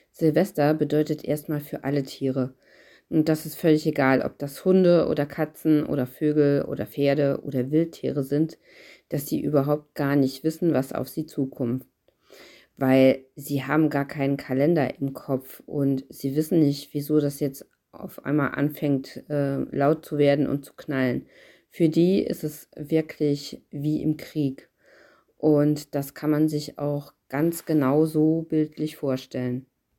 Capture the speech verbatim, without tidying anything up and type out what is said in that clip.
Silvester bedeutet erstmal für alle Tiere. Und das ist völlig egal, ob das Hunde oder Katzen oder Vögel oder Pferde oder Wildtiere sind, dass sie überhaupt gar nicht wissen, was auf sie zukommt. Weil sie haben gar keinen Kalender im Kopf und sie wissen nicht, wieso das jetzt auf einmal anfängt, äh, laut zu werden und zu knallen. Für die ist es wirklich wie im Krieg. Und das kann man sich auch ganz genau so bildlich vorstellen.